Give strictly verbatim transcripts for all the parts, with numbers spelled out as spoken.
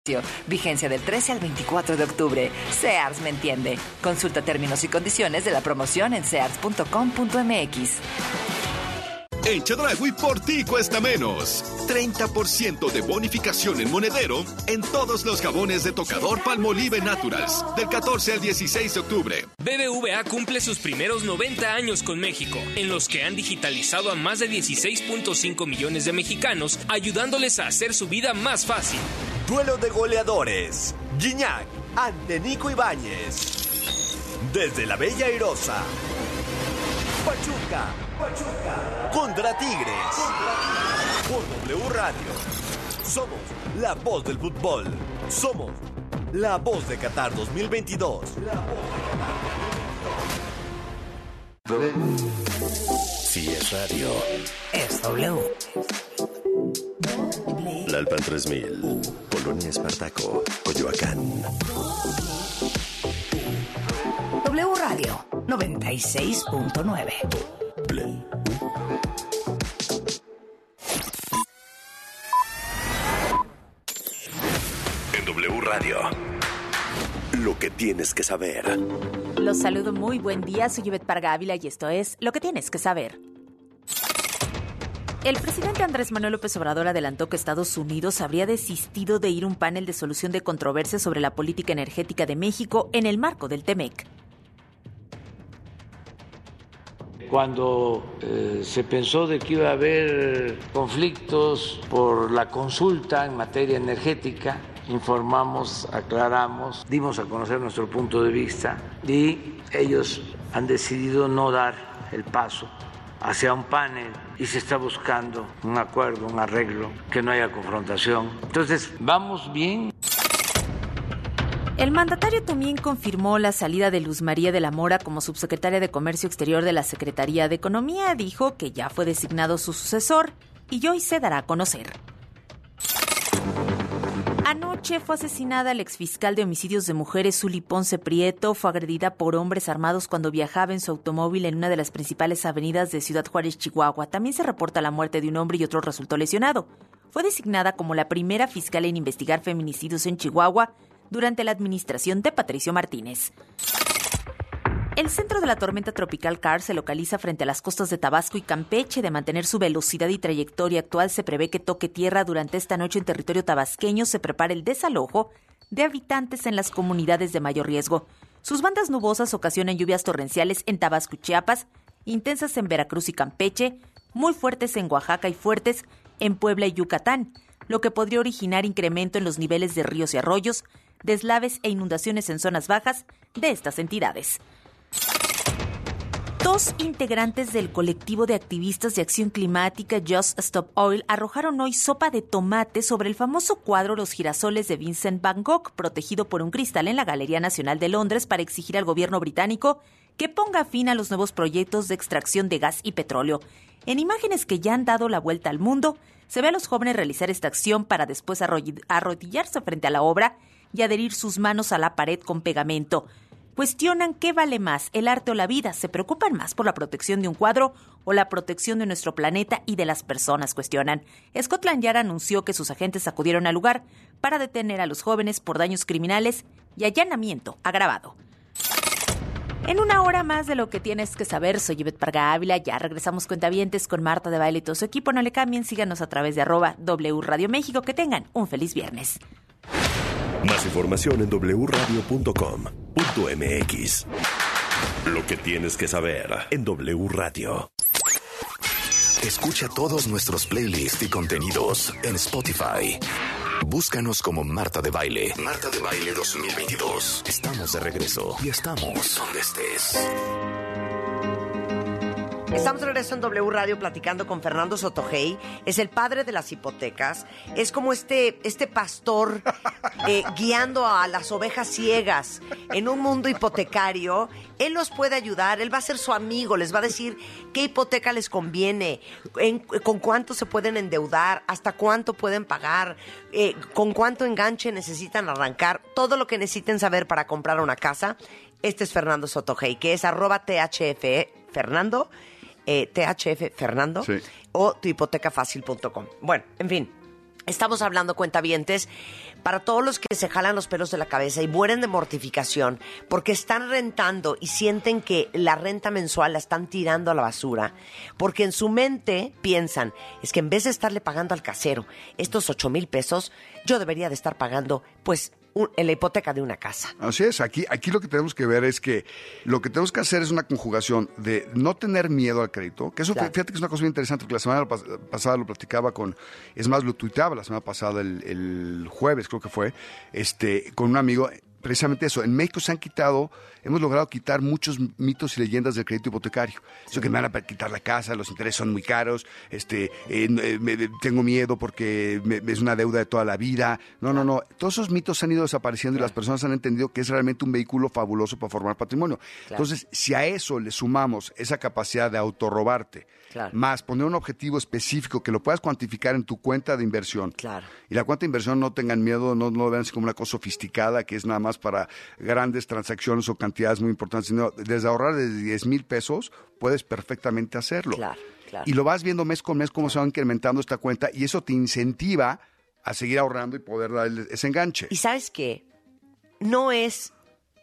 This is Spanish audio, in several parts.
Vigencia del trece al veinticuatro de octubre. Sears me entiende. Consulta términos y condiciones de la promoción en sears punto com punto m x. En Chedraui por ti cuesta menos. treinta por ciento de bonificación en monedero en todos los jabones de tocador Palmolive Naturals. Del catorce al dieciséis de octubre. B B V A cumple sus primeros noventa años con México, en los que han digitalizado a más de dieciséis punto cinco millones de mexicanos, ayudándoles a hacer su vida más fácil. Duelo de goleadores. Gignac ante Nico Ibáñez. Desde la Bella Airosa. Pachuca. Pachuca. Contra Tigres. Por W Radio. Somos la voz del fútbol. Somos la voz de Qatar dos mil veintidós. La voz de Qatar dos mil veintidós. Si es radio, es W. Lalpan tres mil, Colonia Espartaco, Coyoacán. W Radio noventa y seis punto nueve. En W Radio, lo que tienes que saber. Los saludo, muy buen día, soy Ivette Parga Ávila y esto es Lo que tienes que saber. El presidente Andrés Manuel López Obrador adelantó que Estados Unidos habría desistido de ir a un panel de solución de controversias sobre la política energética de México en el marco del TEMEC. Cuando eh, se pensó de que iba a haber conflictos por la consulta en materia energética, informamos, aclaramos, dimos a conocer nuestro punto de vista y ellos han decidido no dar el paso hacia un panel y se está buscando un acuerdo, un arreglo, que no haya confrontación. Entonces, vamos bien. El mandatario también confirmó la salida de Luz María de la Mora como subsecretaria de Comercio Exterior de la Secretaría de Economía. Dijo que ya fue designado su sucesor y hoy se dará a conocer. Anoche fue asesinada la exfiscal de homicidios de mujeres, Zuli Ponce Prieto. Fue agredida por hombres armados cuando viajaba en su automóvil en una de las principales avenidas de Ciudad Juárez, Chihuahua. También se reporta la muerte de un hombre y otro resultó lesionado. Fue designada como la primera fiscal en investigar feminicidios en Chihuahua durante la administración de Patricio Martínez. El centro de la tormenta tropical Carl se localiza frente a las costas de Tabasco y Campeche. De mantener su velocidad y trayectoria actual, se prevé que toque tierra durante esta noche en territorio tabasqueño. Se prepara el desalojo de habitantes en las comunidades de mayor riesgo. Sus bandas nubosas ocasionan lluvias torrenciales en Tabasco y Chiapas, intensas en Veracruz y Campeche, muy fuertes en Oaxaca y fuertes en Puebla y Yucatán, lo que podría originar incremento en los niveles de ríos y arroyos, deslaves e inundaciones en zonas bajas de estas entidades. Dos integrantes del colectivo de activistas de acción climática Just Stop Oil arrojaron hoy sopa de tomate sobre el famoso cuadro Los girasoles de Vincent Van Gogh, protegido por un cristal en la Galería Nacional de Londres, para exigir al gobierno británico que ponga fin a los nuevos proyectos de extracción de gas y petróleo. En imágenes que ya han dado la vuelta al mundo, se ve a los jóvenes realizar esta acción para después arrodillarse frente a la obra y adherir sus manos a la pared con pegamento. Cuestionan qué vale más, el arte o la vida. Se preocupan más por la protección de un cuadro o la protección de nuestro planeta y de las personas, cuestionan. Scotland Yard anunció que sus agentes acudieron al lugar para detener a los jóvenes por daños criminales y allanamiento agravado. En una hora más de Lo que tienes que saber, soy Ivette Parga Ávila. Ya regresamos cuentavientes con Marta de Baile y todo su equipo. No le cambien, síganos a través de arroba W Radio México. Que tengan un feliz viernes. Más información en doble u radio punto com punto m x. Lo que tienes que saber en W Radio. Escucha todos nuestros playlists y contenidos en Spotify. Búscanos como Marta de Baile. Marta de Baile dos mil veintidós. Estamos de regreso y estamos donde estés. Estamos de regreso en W Radio platicando con Fernando Sotogey. Es el padre de las hipotecas. Es como este, este pastor eh, guiando a las ovejas ciegas en un mundo hipotecario. Él los puede ayudar, él va a ser su amigo, les va a decir qué hipoteca les conviene, en, con cuánto se pueden endeudar, hasta cuánto pueden pagar, eh, con cuánto enganche necesitan arrancar, todo lo que necesiten saber para comprar una casa. Este es Fernando Sotogey, que es arroba T H F Fernando. Eh, T H F Fernando, sí. O tu hipoteca fácil punto com. Bueno, en fin, Estamos hablando, cuentavientes, para todos los que se jalan los pelos de la cabeza y mueren de mortificación porque están rentando y sienten que la renta mensual la están tirando a la basura, porque en su mente piensan, es que en vez de estarle pagando al casero estos ocho mil pesos, yo debería de estar pagando, pues, un, en la hipoteca de una casa. Así es, aquí, aquí lo que tenemos que ver es que lo que tenemos que hacer es una conjugación de no tener miedo al crédito, que eso, claro. Fíjate que es una cosa muy interesante, porque la semana pas- pasada lo platicaba con, es más, lo tuiteaba la semana pasada, el, el jueves creo que fue, este, con un amigo, precisamente eso. En México se han quitado, hemos logrado quitar muchos mitos y leyendas del crédito hipotecario. Sí. Eso que me van a quitar la casa, los intereses son muy caros, este, eh, me, tengo miedo porque me, es una deuda de toda la vida. No, no, no. Todos esos mitos han ido desapareciendo, claro. Y las personas han entendido que es realmente un vehículo fabuloso para formar patrimonio. Claro. Entonces, si a eso le sumamos esa capacidad de autorrobarte, claro. Más poner un objetivo específico que lo puedas cuantificar en tu cuenta de inversión. Claro. Y la cuenta de inversión, no tengan miedo, no, no lo vean así como una cosa sofisticada que es nada más para grandes transacciones o cantidades muy importantes, sino desde ahorrar desde diez mil pesos puedes perfectamente hacerlo. Claro, claro. Y lo vas viendo mes con mes cómo claro. Se va incrementando esta cuenta y eso te incentiva a seguir ahorrando y poder dar ese enganche. ¿Y sabes qué? No es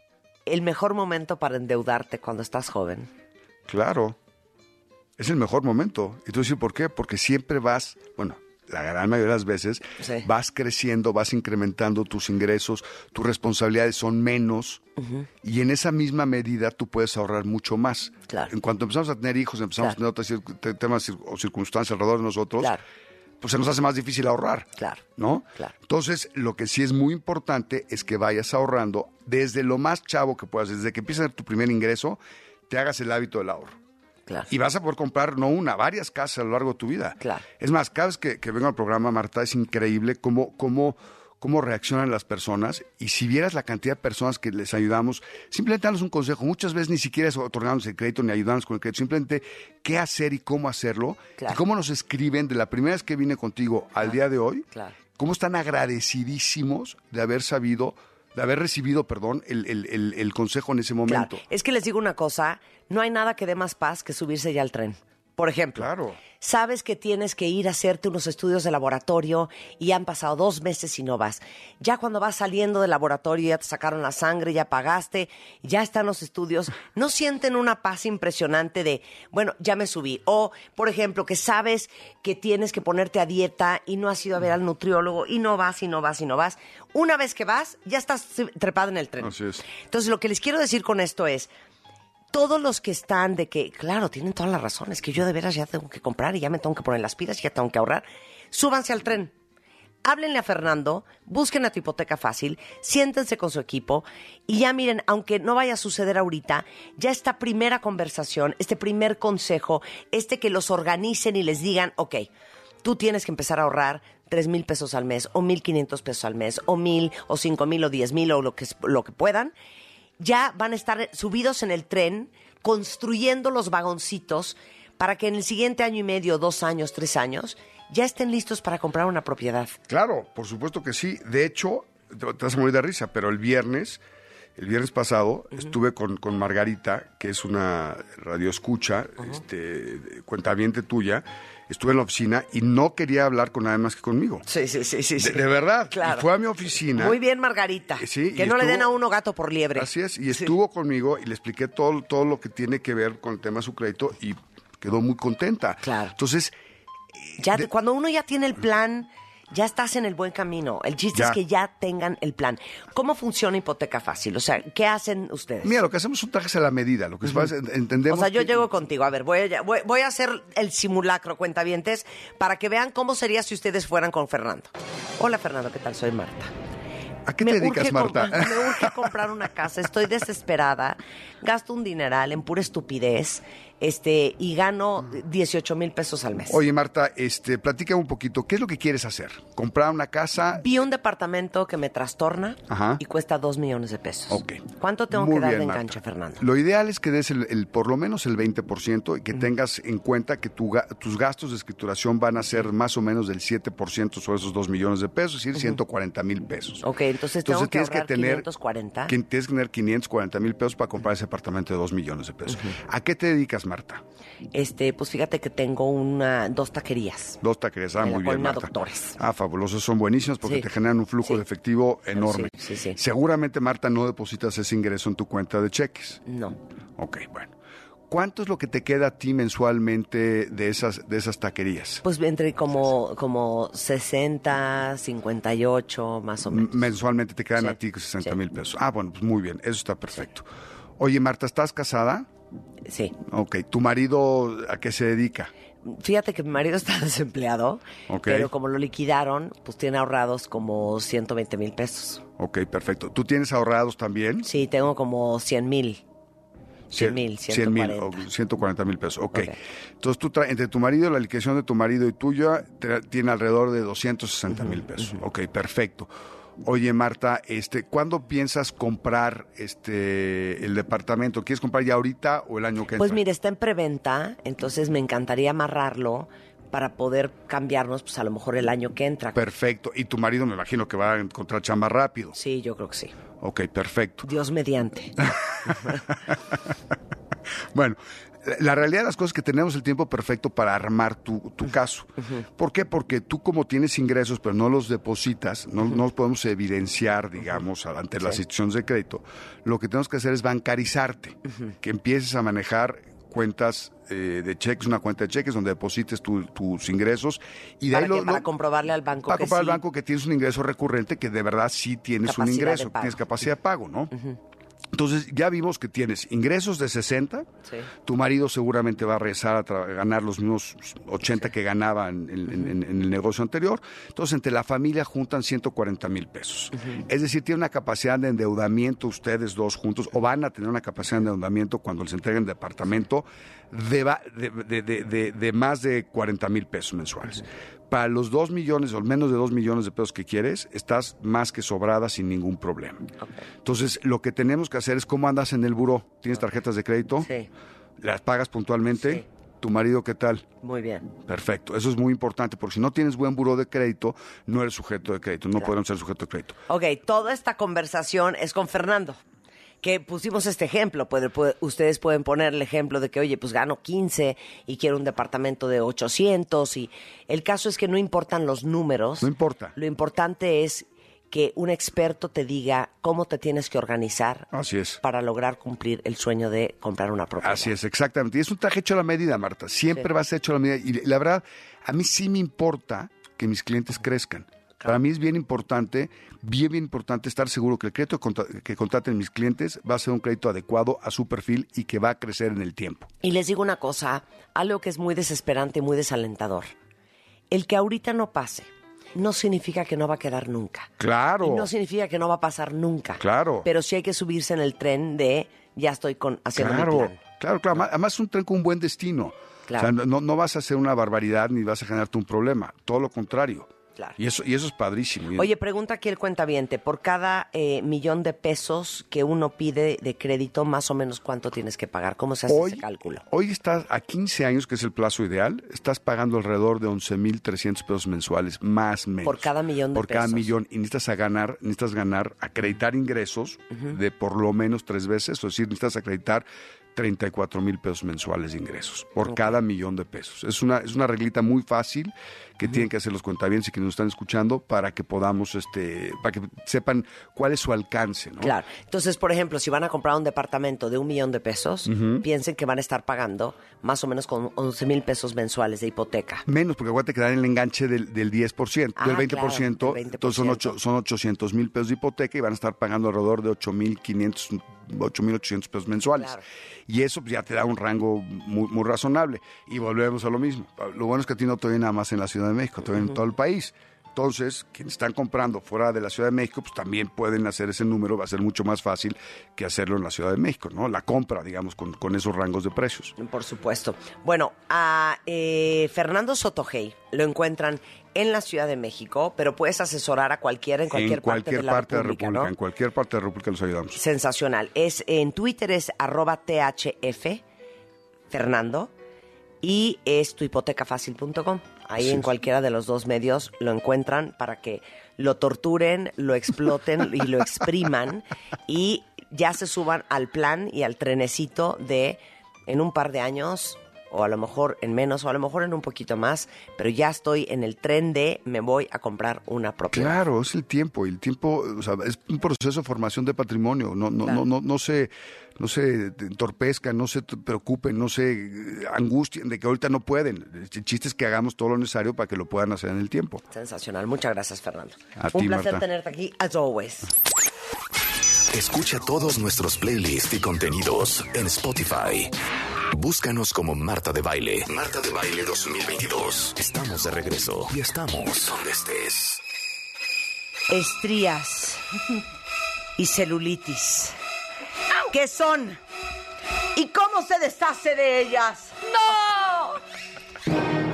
el mejor momento para endeudarte cuando estás joven. Claro. Es el mejor momento. Y tú dices, ¿por qué? Porque siempre vas, bueno, la gran mayoría de las veces, sí. Vas creciendo, vas incrementando tus ingresos, tus responsabilidades son menos, uh-huh. Y en esa misma medida tú puedes ahorrar mucho más. Claro. En cuanto empezamos a tener hijos, empezamos claro. a tener otros temas o circunstancias alrededor de nosotros, claro. Pues se nos hace más difícil ahorrar. Claro. ¿No? Claro. Entonces, lo que sí es muy importante es que vayas ahorrando desde lo más chavo que puedas, desde que empieces a tener tu primer ingreso, te hagas el hábito del ahorro. Claro. Y vas a poder comprar no una, varias casas a lo largo de tu vida. Claro. Es más, cada vez que, que vengo al programa, Marta, es increíble cómo, cómo, cómo reaccionan las personas. Y si vieras la cantidad de personas que les ayudamos, simplemente danos un consejo. Muchas veces ni siquiera es otorgarnos el crédito ni ayudarnos con el crédito. Simplemente qué hacer y cómo hacerlo. Claro. Y cómo nos escriben de la primera vez que vine contigo al claro. día de hoy. Claro. Cómo están agradecidísimos de haber sabido... de haber recibido, perdón, el, el, el, el consejo en ese momento. Claro. Es que les digo una cosa, no hay nada que dé más paz que subirse ya al tren. Por ejemplo, claro. Sabes que tienes que ir a hacerte unos estudios de laboratorio y han pasado dos meses y no vas. Ya cuando vas saliendo del laboratorio ya te sacaron la sangre, ya pagaste, ya están los estudios. ¿No sienten una paz impresionante de, bueno, ya me subí? O, por ejemplo, que sabes que tienes que ponerte a dieta y no has ido a ver al nutriólogo y no vas y no vas y no vas. Una vez que vas, ya estás trepado en el tren. Así es. Entonces, lo que les quiero decir con esto es, todos los que están de que, claro, tienen todas las razones, que yo de veras ya tengo que comprar y ya me tengo que poner las pilas y ya tengo que ahorrar, súbanse al tren. Háblenle a Fernando, busquen a Tu Hipoteca Fácil, siéntense con su equipo y ya miren, aunque no vaya a suceder ahorita, ya esta primera conversación, este primer consejo, este que los organicen y les digan, ok, tú tienes que empezar a ahorrar tres mil pesos al mes, o mil quinientos pesos al mes, o mil, o cinco mil, o diez mil, o lo que, lo que puedan. Ya van a estar subidos en el tren, construyendo los vagoncitos para que en el siguiente año y medio, dos años, tres años, ya estén listos para comprar una propiedad. Claro, por supuesto que sí. De hecho, te vas a morir de risa, pero el viernes, el viernes pasado, uh-huh. estuve con, con Margarita, que es una radioescucha, uh-huh. este, cuentaviente tuya. Estuve en la oficina y no quería hablar con nadie más que conmigo. Sí, sí, sí. sí, de, sí. de verdad. Claro. Y fue a mi oficina. Muy bien, Margarita. Sí, que no estuvo, le den a uno gato por liebre. Así es. Y estuvo sí. conmigo y le expliqué todo, todo lo que tiene que ver con el tema de su crédito y quedó muy contenta. Claro. Entonces... ya de, cuando uno ya tiene el plan... ya estás en el buen camino. El chiste ya. es que ya tengan el plan. ¿Cómo funciona Hipoteca Fácil? O sea, ¿qué hacen ustedes? Mira, lo que hacemos son trajes a la medida. Lo que uh-huh. entendemos. O sea, yo que... llego contigo. A ver, voy a, voy, voy a hacer el simulacro, cuentavientes, para que vean cómo sería si ustedes fueran con Fernando. Hola, Fernando, ¿qué tal? Soy Marta. ¿A qué me te dedicas, Marta? Comprar, me urge comprar una casa. Estoy desesperada. Gasto un dineral en pura estupidez. Este, y gano dieciocho mil pesos al mes. Oye, Marta, este, platica un poquito. ¿Qué es lo que quieres hacer? ¿Comprar una casa? Vi un departamento que me trastorna Ajá. y cuesta dos millones de pesos. Ok. ¿Cuánto tengo Muy que dar bien, de Marta. enganche, Fernando? Lo ideal es que des el, el, por lo menos el veinte por ciento y que uh-huh. tengas en cuenta que tu, tus gastos de escrituración van a ser más o menos del siete por ciento sobre esos dos millones de pesos, es decir, uh-huh. ciento cuarenta mil pesos. Ok, entonces, entonces tengo que tienes ahorrar que tener, quinientos cuarenta. Que, tienes que tener quinientos cuarenta mil pesos para comprar ese apartamento de dos millones de pesos. Uh-huh. ¿A qué te dedicas, Marta? Este, pues fíjate que tengo una, dos taquerías. Dos taquerías, ah, en muy la bien, Colina Marta. Doctores. Ah, fabulosos, son buenísimas porque Sí. te generan un flujo Sí. de efectivo enorme. Sí, sí, sí. Seguramente, Marta, no depositas ese ingreso en tu cuenta de cheques. No. Ok, bueno. ¿Cuánto es lo que te queda a ti mensualmente de esas, de esas taquerías? Pues entre como, como sesenta, cincuenta y ocho, más o menos. M- Mensualmente te quedan Sí, a ti sesenta sí. mil pesos. Ah, bueno, pues muy bien, eso está perfecto. Oye, Marta, ¿estás casada? Sí. Ok, ¿tu marido a qué se dedica? Fíjate que mi marido está desempleado, Ok. pero como lo liquidaron, pues tiene ahorrados como ciento veinte mil pesos. Ok, perfecto. ¿Tú tienes ahorrados también? Sí, tengo como cien mil. cien mil, ciento cuarenta. o ciento cuarenta mil pesos. Ok. Ok. Entonces, tú tra- entre tu marido, la liquidación de tu marido y tuya, te- tiene alrededor de doscientos sesenta mil pesos. Ok, perfecto. Oye, Marta, este, ¿cuándo piensas comprar este el departamento? ¿Quieres comprar ya ahorita o el año que entra? Pues mira, está en preventa, entonces me encantaría amarrarlo para poder cambiarnos, pues a lo mejor el año que entra. Perfecto. Y tu marido me imagino que va a encontrar chamba rápido. Sí, yo creo que sí. Ok, perfecto. Dios mediante. Bueno, la realidad de las cosas es que tenemos el tiempo perfecto para armar tu, tu caso. ¿Por qué? Porque tú como tienes ingresos pero no los depositas, no, no los podemos evidenciar, digamos, ante las instituciones de crédito, lo que tenemos que hacer es bancarizarte, que empieces a manejar cuentas eh, de cheques, una cuenta de cheques donde deposites tu- tus ingresos y de ¿Para ahí lo, qué? Para lo- comprobarle al banco para que comprobar sí. al banco que tienes un ingreso recurrente, que de verdad sí tienes un Capacidad de ingreso, pago. tienes capacidad de pago, ¿no? Entonces ya vimos que tienes ingresos de sesenta, Sí. tu marido seguramente va a regresar a, tra- a ganar los mismos ochenta que ganaba en, en- en- en el negocio anterior, entonces entre la familia juntan ciento cuarenta mil pesos. Es decir, tiene una capacidad de endeudamiento ustedes dos juntos, o van a tener una capacidad de endeudamiento cuando les entreguen el departamento de, va- de, de- de- de- de más de cuarenta mil pesos mensuales. Para los dos millones o menos de dos millones de pesos que quieres, estás más que sobrada sin ningún problema. Entonces, lo que tenemos que hacer es cómo andas en el buró. ¿Tienes tarjetas de crédito? Sí, ¿Las pagas puntualmente? Sí. ¿Tu marido qué tal? muy bien. Perfecto. Eso es muy importante, porque si no tienes buen buró de crédito, no eres sujeto de crédito. No podemos ser sujeto de crédito. Ok, toda esta conversación es con Fernando, que pusimos este ejemplo. Puede- puede- ustedes pueden poner el ejemplo de que, oye, pues gano quince y quiero un departamento de ochocientos. Y el caso es que no importan los números. No importa. Lo importante es que un experto te diga cómo te tienes que organizar Así es. para lograr cumplir el sueño de comprar una propiedad. Así es, exactamente. Y es un traje hecho a la medida, Marta. Siempre Sí. va a ser hecho a la medida. Y la verdad, a mí sí me importa que mis clientes crezcan. Para mí es bien importante, bien, bien importante estar seguro que el crédito contra- que contraten mis clientes va a ser un crédito adecuado a su perfil y que va a crecer en el tiempo. Y les digo una cosa, algo que es muy desesperante y muy desalentador. El que ahorita no pase no significa que no va a quedar nunca. Claro. Y no significa que no va a pasar nunca. Claro. Pero sí hay que subirse en el tren de ya estoy con, haciendo mi Claro, plan. claro, claro. Además- Además es un tren con un buen destino. Claro. O sea, no, no vas a hacer una barbaridad ni vas a generarte un problema. Todo lo contrario. Claro. Y eso, y eso es padrísimo. Oye, pregunta aquí el cuentaviente, por cada eh, millón de pesos que uno pide de crédito, más o menos cuánto tienes que pagar, ¿cómo se hace Hoy, ese cálculo? hoy estás a quince años, que es el plazo ideal, estás pagando alrededor de once mil trescientos pesos mensuales, más o menos. Por cada millón de Por cada pesos. millón. Y necesitas a ganar, necesitas ganar, acreditar ingresos de por lo menos tres veces, es decir, necesitas acreditar treinta y cuatro mil pesos mensuales de ingresos por cada millón de pesos. Es una, es una reglita muy fácil que tienen que hacer los cuentavientes y que nos están escuchando para que podamos, este, para que sepan cuál es su alcance, ¿no? Claro. Entonces, por ejemplo, si van a comprar un departamento de un millón de pesos, piensen que van a estar pagando más o menos con once mil pesos mensuales de hipoteca. Menos, porque acuérdate que dan el enganche del, del diez por ciento, Ah, del veinte por ciento, claro, del veinte por entonces son, ciento. ocho, son ochocientos mil pesos de hipoteca y van a estar pagando alrededor de ocho mil quinientos, ocho mil ochocientos pesos mensuales. Claro. Y eso pues, ya te da un rango muy, muy razonable. Y volvemos a lo mismo. Lo bueno es que a ti no te viene nada más en la Ciudad de México, te viene en todo el país. Entonces, quienes están comprando fuera de la Ciudad de México, pues también pueden hacer ese número, va a ser mucho más fácil que hacerlo en la Ciudad de México, ¿no? La compra, digamos, con, con esos rangos de precios. Por supuesto. Bueno, a eh, Fernando Sotogey lo encuentran en la Ciudad de México, pero puedes asesorar a cualquiera en cualquier, en cualquier parte de la parte de la República, República, ¿no? en cualquier parte de la República los ayudamos. Sensacional. Es en Twitter es arroba T H F Fernando y es tuhipotecafacil punto com. Ahí Así en es. cualquiera de los dos medios lo encuentran para que lo torturen, lo exploten y lo expriman y ya se suban al plan y al trenecito de en un par de años, o a lo mejor en menos, o a lo mejor en un poquito más, pero ya estoy en el tren de me voy a comprar una propiedad. Claro, es el tiempo, y el tiempo, o sea, es un proceso de formación de patrimonio, no, no, Claro. no, no, no se, no se entorpezcan, no se preocupen, no se eh, angustien de que ahorita no pueden. El chiste es que hagamos todo lo necesario para que lo puedan hacer en el tiempo. Sensacional. Muchas gracias, Fernando. A Un ti, placer Marta. tenerte aquí, as always. Escucha todos nuestros playlists y contenidos en Spotify. Búscanos como Marta de Baile. Marta de Baile dos mil veintidós. Estamos de regreso y estamos donde estés. Estrías y celulitis. ¿Qué son? ¿Y cómo se deshace de ellas? ¡No!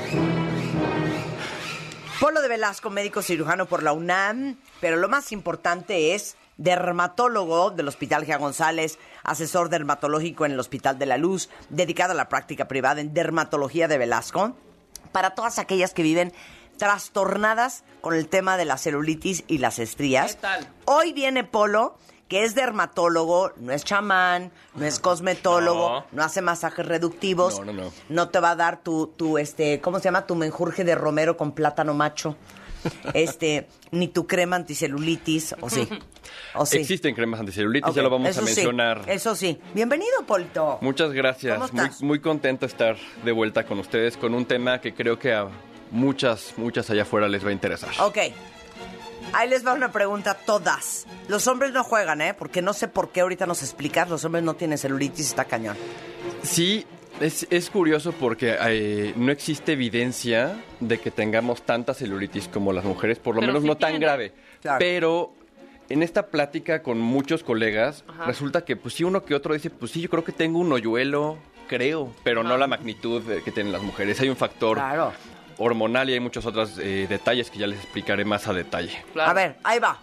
Polo de Velasco, médico cirujano por la UNAM, pero lo más importante es dermatólogo del Hospital G. González, asesor dermatológico en el Hospital de la Luz, dedicado a la práctica privada en dermatología de Velasco, para todas aquellas que viven trastornadas con el tema de la celulitis y las estrías. ¿Qué tal? Hoy viene Polo, que es dermatólogo, no es chamán, no es cosmetólogo, no, No. hace masajes reductivos, No, no, no. no te va a dar tu, tu, este, ¿cómo se llama? Tu menjurje de romero con plátano macho, este, ni tu crema anticelulitis, o sí, o sí. Existen cremas anticelulitis, Ok, ya lo vamos eso a sí, mencionar. eso sí. Bienvenido, Polito. Muchas gracias. ¿Cómo Muy, estás? muy contento de estar de vuelta con ustedes con un tema que creo que a muchas, muchas allá afuera les va a interesar. Ok. Ahí les va una pregunta, todas. Los hombres no juegan, ¿eh? Porque no sé por qué ahorita nos explicas. Los hombres no tienen celulitis, está cañón. Sí, es, es curioso porque eh, no existe evidencia de que tengamos tanta celulitis como las mujeres, por lo Pero menos sí no tan tienen. grave. Claro. Pero en esta plática con muchos colegas, Ajá. resulta que pues sí uno que otro dice, pues sí, yo creo que tengo un hoyuelo, creo, pero no Ajá. la magnitud eh, que tienen las mujeres. Hay un factor Claro. hormonal y hay muchos otros eh, detalles que ya les explicaré más a detalle. Claro. A ver, ahí va.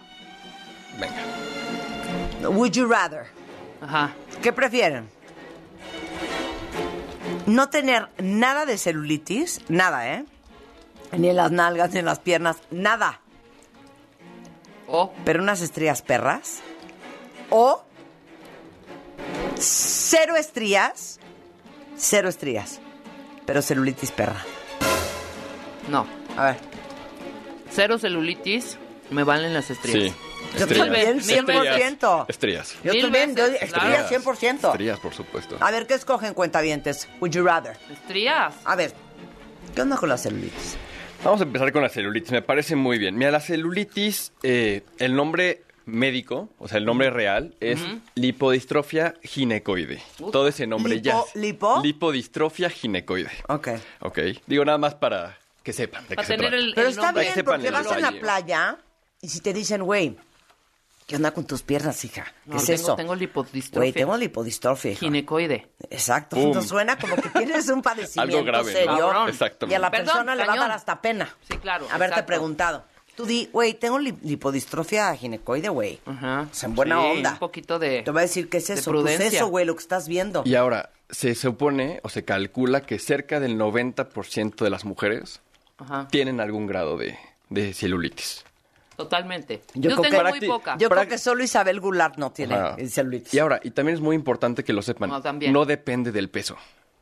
Venga. Would you rather? Ajá. ¿Qué prefieren? No tener nada de celulitis, nada, ¿eh? Ni en las nalgas, ni en las piernas, nada. O Pero unas estrías perras. O cero estrías, cero estrías, pero celulitis perra. no. A ver. Cero celulitis, me valen las estrías. Sí. Yo Estrías. también, cien por ciento. Estrías. Yo Mil también, yo, veces, estrías claro. cien por ciento. Estrías, por supuesto. A ver, ¿qué escogen, cuentavientes? Would you rather? Estrías. A ver, ¿qué onda con la celulitis? Vamos a empezar con la celulitis, me parece muy bien. Mira, la celulitis, eh, el nombre médico, o sea, el nombre real, es lipodistrofia ginecoide. Todo ese nombre ya. Lipo- ¿lipo? Lipodistrofia ginecoide. Ok. Ok. Digo nada más para que sepan de qué Para se tener trata. el, Pero el está nombre. bien, sepan porque el vas a la detalle. playa y si te dicen, güey, ¿qué onda con tus piernas, hija? ¿Qué No, es tengo, eso? tengo lipodistrofia. Güey, tengo lipodistrofia, hija. Ginecoide. Exacto. Pum. Entonces suena como que tienes un padecimiento Algo grave, ¿no? serio. Cabrón. Exactamente. Y a la Perdón, persona le va a cañón. dar hasta pena. Sí, claro, Haberte exacto. preguntado. Tú di, güey, tengo li- lipodistrofia ginecoide, güey. Ajá. O sea, en buena Sí, onda. un poquito de Te voy a decir, ¿qué es de eso? Pues prudencia. eso, güey, lo que estás viendo. Y ahora, se supone o se calcula que cerca del noventa por ciento de las mujeres Ajá. tienen algún grado de, de celulitis. Totalmente. Yo Yo, creo tengo que- muy poca. Yo Para- creo que solo Isabel Goulart no tiene Ajá. celulitis. Y ahora, y también es muy importante que lo sepan, No, también. no depende del peso.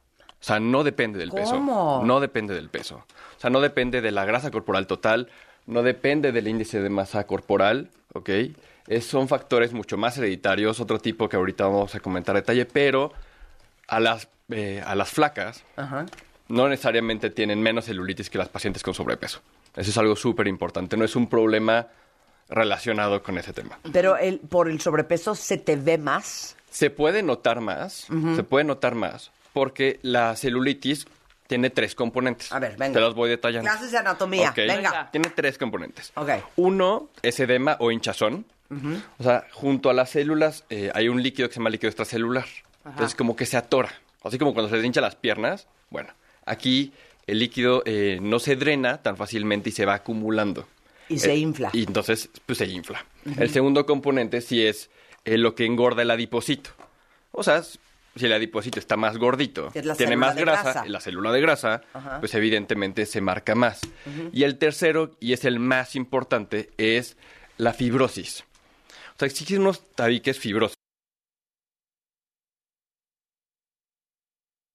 O sea, no depende del peso. ¿Cómo? No depende del peso. O sea, no depende de la grasa corporal total, no depende del índice de masa corporal, ¿ok? Es, son factores mucho más hereditarios, otro tipo que ahorita vamos a comentar a detalle, pero a las, eh, a las flacas Ajá. no necesariamente tienen menos celulitis que las pacientes con sobrepeso. Eso es algo súper importante, no es un problema relacionado con ese tema. Pero el, por el sobrepeso se te ve más. Se puede notar más, se puede notar más, porque la celulitis tiene tres componentes. A ver, venga. Te los voy detallando. Clases de anatomía. Ok. Venga. Tiene tres componentes. Ok. Uno es edema o hinchazón. O sea, junto a las células eh, hay un líquido que se llama líquido extracelular. Entonces, como que se atora. Así como cuando se les hincha las piernas. Bueno, aquí el líquido eh, no se drena tan fácilmente y se va acumulando. Y se Eh, infla. Y entonces, pues se infla. El segundo componente sí es eh, lo que engorda el adipocito. O sea, s- si el adipocito está más gordito, Que es la tiene célula más de grasa, grasa. la célula de grasa, Ajá. pues evidentemente se marca más. Y el tercero, y es el más importante, es la fibrosis. O sea, existen unos tabiques fibrosos.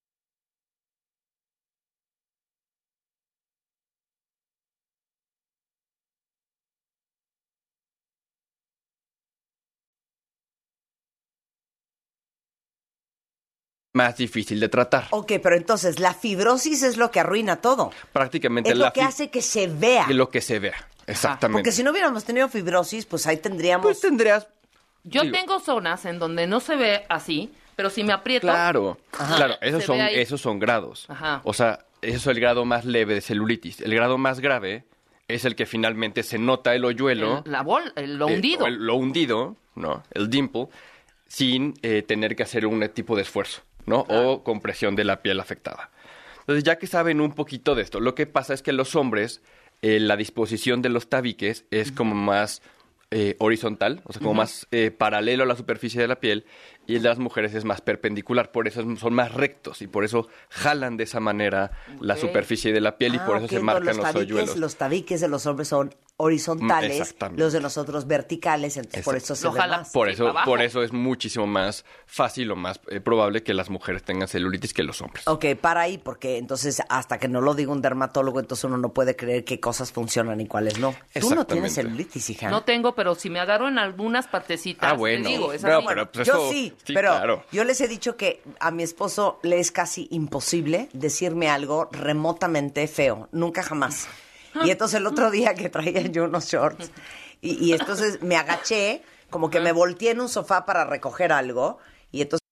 más difícil de tratar. Ok, pero entonces la fibrosis es lo que arruina todo. Prácticamente es la lo que fi- hace que se vea. lo que se vea, exactamente. Porque si no hubiéramos tenido fibrosis, pues ahí tendríamos... Pues tendrías... Yo digo, tengo zonas en donde no se ve así, pero si me aprieto... Claro, claro, esos Se son, ve ahí. esos son grados. Ajá. O sea, eso es el grado más leve de celulitis. El grado más grave es el que finalmente se nota el hoyuelo. El- la bol, el- lo eh, hundido. o el- lo hundido, ¿no? El dimple, sin eh, tener que hacer un tipo de esfuerzo, ¿no? O compresión de la piel afectada. Entonces, ya que saben un poquito de esto, lo que pasa es que los hombres, eh, la disposición de los tabiques es como más eh, horizontal, o sea, como Ujú. más eh, paralelo a la superficie de la piel, y el de las mujeres es más perpendicular, por eso es- son más rectos y por eso jalan de esa manera la Ok. superficie de la piel y Ah, por eso ok, se entonces marcan los los tabiques, hoyuelos. los tabiques de los hombres son horizontales, Mm, exactamente. los de nosotros verticales, entonces por eso se ve más. Por eso, por eso es muchísimo más fácil o más eh, probable que las mujeres tengan celulitis que los hombres. Ok, para ahí, porque entonces hasta que no lo diga un dermatólogo, entonces uno no puede creer qué cosas funcionan y cuáles no. Tú no Exactamente. tienes celulitis, hija. No tengo, pero si me agarro en algunas partecitas, Ah, bueno. te digo, es No, así. pero, pues, yo eso- sí, sí, pero claro. yo les he dicho que a mi esposo le es casi imposible decirme algo remotamente feo, nunca jamás. Y entonces el otro día que traía yo unos shorts y, y entonces me agaché, como que me volteé en un sofá para recoger algo y entonces